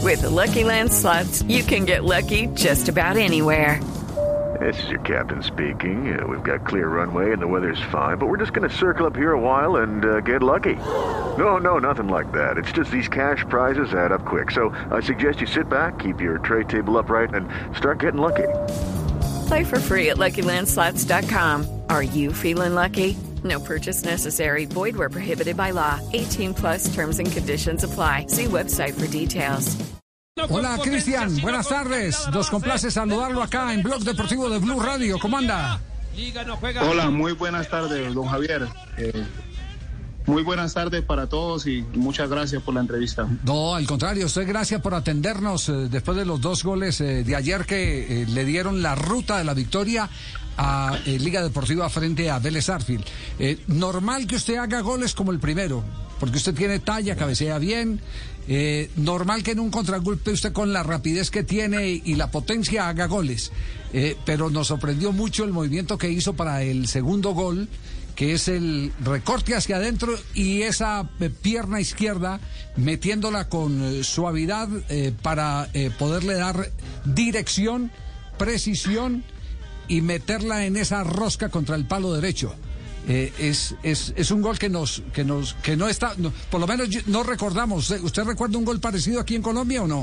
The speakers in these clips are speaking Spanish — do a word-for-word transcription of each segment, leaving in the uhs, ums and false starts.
With the Lucky Land Slots, you can get lucky just about anywhere. This is your captain speaking. Uh, we've got clear runway and the weather's fine, but we're just going to circle up here a while and uh, get lucky. No, no, nothing like that. It's just these cash prizes add up quick. So I suggest you sit back, keep your tray table upright, and start getting lucky. Play for free at Lucky Land Slots dot com. Are you feeling lucky? No purchase necessary. Void where prohibited by law. eighteen plus terms and conditions apply. See website for details. Hola, Cristian. Buenas tardes. Nos complace saludarlo acá en Blog Deportivo de Blue Radio. ¿Cómo anda? Hola, muy buenas tardes, don Javier. Eh, muy buenas tardes para todos y muchas gracias por la entrevista. No, al contrario, usted gracias por atendernos eh, después de los dos goles eh, de ayer que eh, le dieron la ruta de la victoria a eh, Liga Deportiva frente a Vélez Sarsfield. Eh, normal que usted haga goles como el primero, porque usted tiene talla, cabecea bien. Eh, normal que en un contragolpe usted con la rapidez que tiene y la potencia haga goles. Eh, pero nos sorprendió mucho el movimiento que hizo para el segundo gol, que es el recorte hacia adentro y esa eh, pierna izquierda metiéndola con eh, suavidad eh, para eh, poderle dar dirección, precisión y meterla en esa rosca contra el palo derecho. Eh, es, es, es un gol que nos que nos que no está, no, por lo menos no recordamos. ¿Usted recuerda un gol parecido aquí en Colombia o no?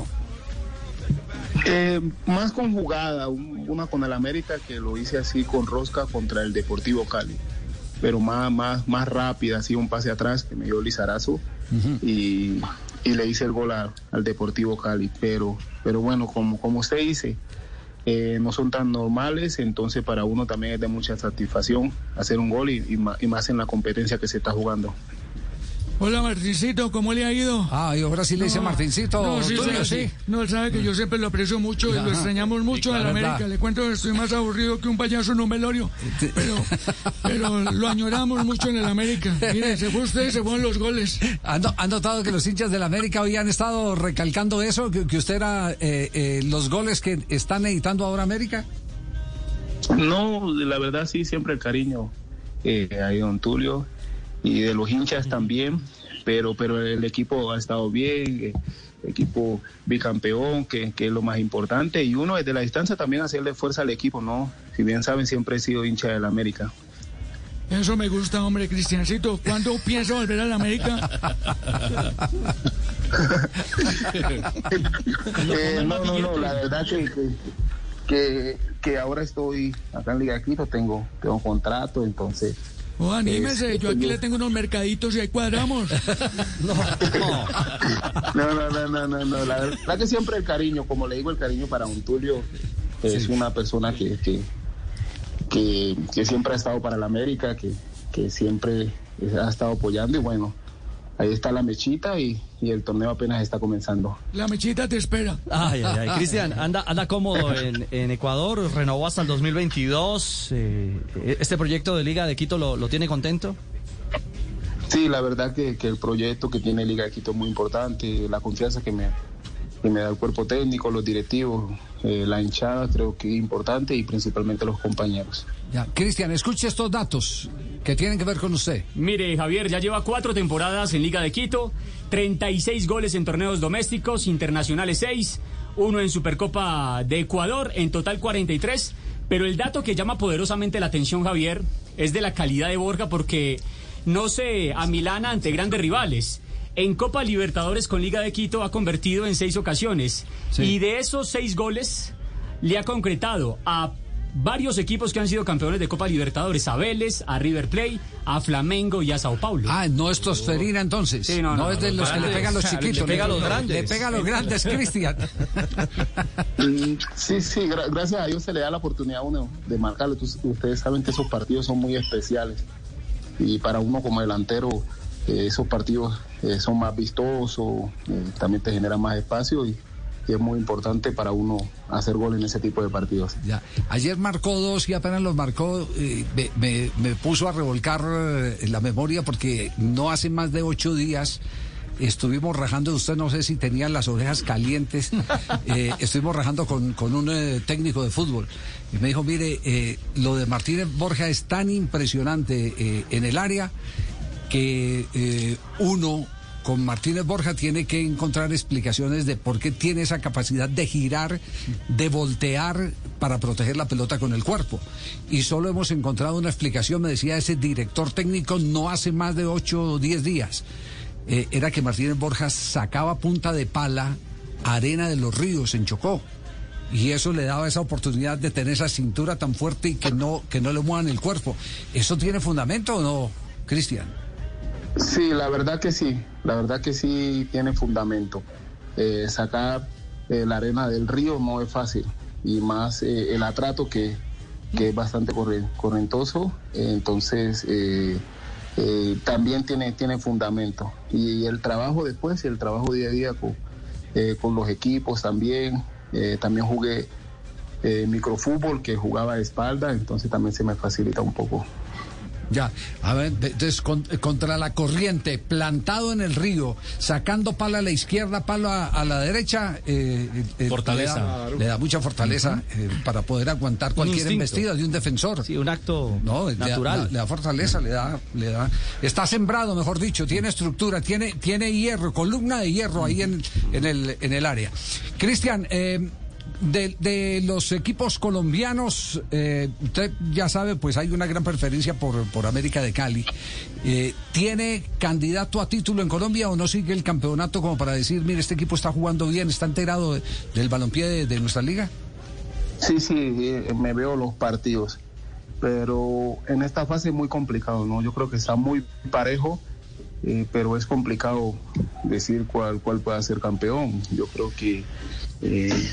Eh, más con jugada, un, una con el América que lo hice así con rosca contra el Deportivo Cali, pero más más más rápida, así un pase atrás que me dio Lizarazo uh-huh. y, y le hice el gol a, al Deportivo Cali, pero pero bueno, como como usted dice, Eh, no son tan normales, entonces para uno también es de mucha satisfacción hacer un gol y, y, más, y más en la competencia que se está jugando. Hola Martincito, ¿cómo le ha ido? Ah, y ahora sí le dice no, Martincito. No, sí, tuyo, sí. sí. No, él sabe que yo siempre lo aprecio mucho y Ajá. lo extrañamos mucho en América. Verdad. Le cuento que estoy más aburrido que un payaso en un velorio, pero, pero lo añoramos mucho en el América. Mire, se fue usted, se fueron los goles. ¿Han, han notado que los hinchas del América hoy han estado recalcando eso? Que, que usted era eh, eh, los goles que están editando ahora América. No, la verdad sí, siempre el cariño eh, ahí don Tulio y de los hinchas también, pero pero el equipo ha estado bien, el equipo bicampeón, que, que es lo más importante, y uno desde la distancia también hacerle fuerza al equipo, ¿no? Si bien saben, siempre he sido hincha del América. Eso me gusta, hombre, Cristiancito. ¿Cuándo piensa volver al América? eh, no, no, no, la verdad que, que, que, que ahora estoy acá en Liga de Quito, tengo, tengo un contrato, entonces... Oh, anímese, es, yo aquí yo... le tengo unos mercaditos y ahí cuadramos. no, no, no, no, no, no, no, la verdad que siempre el cariño, como le digo, el cariño para un Tulio es sí. una persona que, que, que, que siempre ha estado para la América, que, que siempre ha estado apoyando y bueno, ahí está la mechita y, y el torneo apenas está comenzando. La mechita te espera. Ay, ay, ay. Cristian, anda, anda cómodo en, en Ecuador, renovó hasta el dos mil veintidós. Eh, ¿Este proyecto de Liga de Quito lo, lo tiene contento? Sí, la verdad que, que el proyecto que tiene Liga de Quito es muy importante, la confianza que me, que me da el cuerpo técnico, los directivos, eh, la hinchada creo que es importante y principalmente los compañeros. Ya, Cristian, escuche estos datos que tienen que ver con usted. Mire, Javier, ya lleva cuatro temporadas en Liga de Quito, treinta y seis goles en torneos domésticos, internacionales seis, uno en Supercopa de Ecuador, en total cuarenta y tres, pero el dato que llama poderosamente la atención, Javier, es de la calidad de Borja porque no se amilana ante grandes rivales. En Copa Libertadores con Liga de Quito ha convertido en seis ocasiones sí. y de esos seis goles le ha concretado a varios equipos que han sido campeones de Copa Libertadores, a Vélez, a River Plate, a Flamengo y a Sao Paulo. Ah, no es Tosferina entonces. Sí, no, no, no, es de no, los no, que no, le pegan a los chiquitos. Le pega a los grandes. Le pega a los grandes, Cristian. Sí, sí, gra- gracias a Dios se le da la oportunidad a uno de marcarlo. Entonces, ustedes saben que esos partidos son muy especiales. Y para uno como delantero, eh, esos partidos eh, son más vistosos, eh, también te generan más espacio y y es muy importante para uno hacer gol en ese tipo de partidos. Ya. Ayer marcó dos y apenas los marcó, eh, me, me, me puso a revolcar eh, la memoria porque no hace más de ocho días estuvimos rajando, usted no sé si tenía las orejas calientes, eh, estuvimos rajando con, con un eh, técnico de fútbol y me dijo, mire, eh, lo de Martínez Borja es tan impresionante eh, en el área que eh, uno con Martínez Borja tiene que encontrar explicaciones de por qué tiene esa capacidad de girar, de voltear para proteger la pelota con el cuerpo. Y solo hemos encontrado una explicación, me decía ese director técnico no hace más de ocho o diez días. Eh, era que Martínez Borja sacaba punta de pala arena de los ríos en Chocó. Y eso le daba esa oportunidad de tener esa cintura tan fuerte y que no, que no le muevan el cuerpo. ¿Eso tiene fundamento o no, Cristian? Sí, la verdad que sí, la verdad que sí tiene fundamento. Eh, sacar eh, la arena del río no es fácil, y más eh, el atrato que, que es bastante corre, correntoso, eh, entonces eh, eh, también tiene, tiene fundamento. Y el trabajo después, el trabajo día a día con, eh, con los equipos también. Eh, también jugué eh, microfútbol, que jugaba de espalda, entonces también se me facilita un poco. Ya, a ver, entonces con, contra la corriente, plantado en el río, sacando palo a la izquierda, palo a, a la derecha, eh, eh, fortaleza. Le da, le da mucha fortaleza uh-huh. eh, para poder aguantar cualquier embestida de un defensor. Sí, un acto no, natural. Le da, le da fortaleza, le da, le da. Está sembrado, mejor dicho, tiene estructura, tiene, tiene hierro, columna de hierro ahí en, en el, en el área. Cristian, eh, De, de los equipos colombianos, eh, usted ya sabe, pues hay una gran preferencia por, por América de Cali. Eh, ¿Tiene candidato a título en Colombia o no sigue el campeonato como para decir, mire, este equipo está jugando bien, está enterado de, del balompié de, de nuestra liga? Sí, sí, me veo los partidos, pero en esta fase es muy complicado, ¿no? Yo creo que está muy parejo, eh, pero es complicado decir cuál, cuál puede ser campeón. Yo creo que Eh,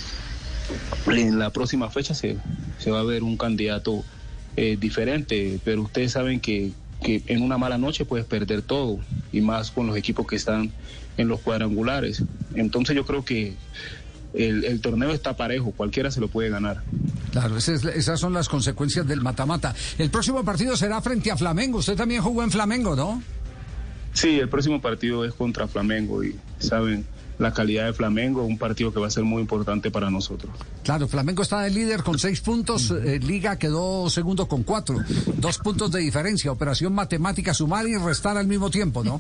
en la próxima fecha se, se va a ver un candidato eh, diferente, pero ustedes saben que, que en una mala noche puedes perder todo, y más con los equipos que están en los cuadrangulares. Entonces yo creo que el, el torneo está parejo, cualquiera se lo puede ganar. Claro, esas, esas son las consecuencias del mata-mata. El próximo partido será frente a Flamengo. Usted también jugó en Flamengo, ¿no? Sí, el próximo partido es contra Flamengo, y saben la calidad de Flamengo, un partido que va a ser muy importante para nosotros. Claro, Flamengo está de líder con seis puntos, eh, Liga quedó segundo con cuatro, dos puntos de diferencia, operación matemática, sumar y restar al mismo tiempo, ¿no?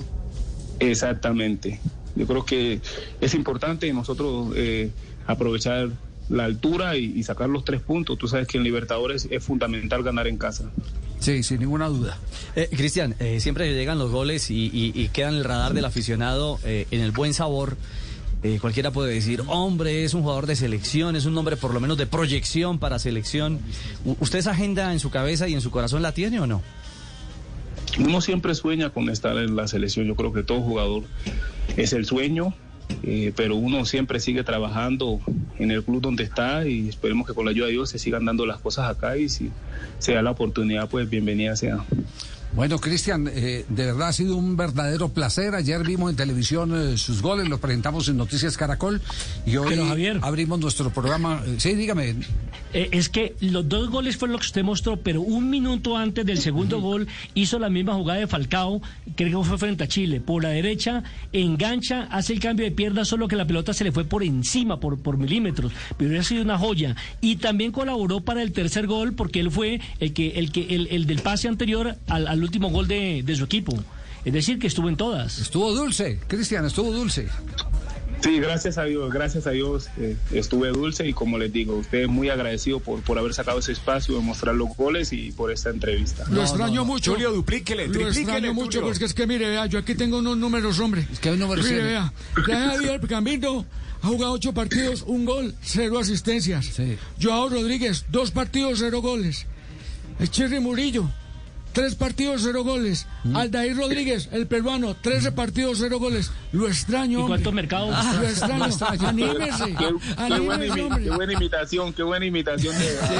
Exactamente, yo creo que es importante nosotros eh, aprovechar la altura y, y sacar los tres puntos. Tú sabes que en Libertadores es fundamental ganar en casa. Sí, sin ninguna duda. Eh, Cristian, eh, siempre llegan los goles y, y, y quedan en el radar del aficionado eh, en el buen sabor. Eh, cualquiera puede decir, hombre, es un jugador de selección, es un hombre por lo menos de proyección para selección. U- ¿Usted esa agenda en su cabeza y en su corazón la tiene o no? Uno siempre sueña con estar en la selección. Yo creo que todo jugador es el sueño, eh, pero uno siempre sigue trabajando en el club donde está, y esperemos que con la ayuda de Dios se sigan dando las cosas acá, y si se da la oportunidad, pues bienvenida sea. Bueno, Cristian, eh, de verdad ha sido un verdadero placer. Ayer vimos en televisión eh, sus goles, los presentamos en Noticias Caracol, y hoy Pero, Javier, abrimos nuestro programa. Eh, sí, dígame. Eh, es que los dos goles fueron lo que usted mostró, pero un minuto antes del segundo gol hizo la misma jugada de Falcao, creo que fue frente a Chile. Por la derecha, engancha, hace el cambio de pierna, solo que la pelota se le fue por encima, por, por milímetros, pero ha sido una joya. Y también colaboró para el tercer gol, porque él fue el que el que el, el del pase anterior al, al último gol de, de su equipo. Es decir, que estuvo en todas. Estuvo dulce, Cristian, estuvo dulce. Sí, gracias a Dios, gracias a Dios eh, estuve dulce, y como les digo, usted es muy agradecido por, por haber sacado ese espacio de mostrar los goles y por esta entrevista. Lo no, extraño no, no. mucho. Julio, duplíquele, Lo extraño mucho, Julio. Porque es que mire, vea, yo aquí tengo unos números, hombre. Es que hay números. Mire, vea, ya Javier Cambindo ha jugado ocho partidos, un gol, cero asistencias. Sí. Joao Rodríguez, dos partidos, cero goles. Cherry Murillo, tres partidos, cero goles. ¿Mm? Aldair Rodríguez, el peruano, trece partidos, cero goles. Lo extraño, ¿Y cuántos mercados? Ah, lo extraño. Anímese. Qué, qué, Anímese, buena imi- qué buena imitación, qué buena imitación. De... Sí,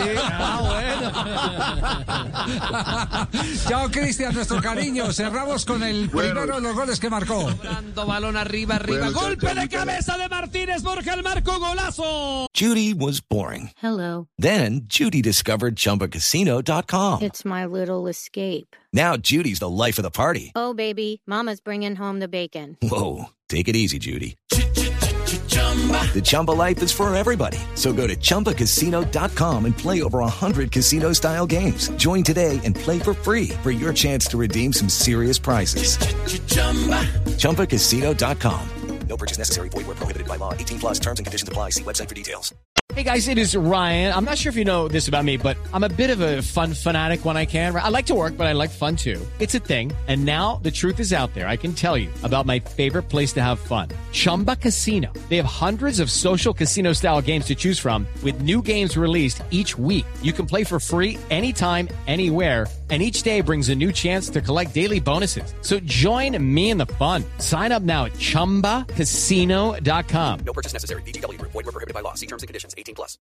ah, bueno. Chao, Cristian, nuestro cariño. Cerramos con el bueno. primero de los goles que marcó. Cobrando balón arriba, arriba. Bueno, golpe chao, de cabeza de Martínez Borja, el marco, golazo. Judy was boring. Hello. Then Judy discovered Chumba Casino dot com. It's my little escape. Now Judy's the life of the party. Oh, baby, mama's bringing home the bacon. Whoa, take it easy, Judy. The Chumba life is for everybody. So go to chumba casino dot com and play over one hundred casino-style games. Join today and play for free for your chance to redeem some serious prizes. chumba casino dot com. No purchase necessary. Void where prohibited by law. eighteen plus terms and conditions apply. See website for details. Hey guys, it is Ryan. I'm not sure if you know this about me, but I'm a bit of a fun fanatic when I can. I like to work, but I like fun too. It's a thing. And now the truth is out there. I can tell you about my favorite place to have fun. Chumba Casino. They have hundreds of social casino style games to choose from with new games released each week. You can play for free anytime, anywhere. And each day brings a new chance to collect daily bonuses. So join me in the fun. Sign up now at chumba casino dot com. No purchase necessary. V G W Group. Void where prohibited by law. See terms and conditions. eighteen plus.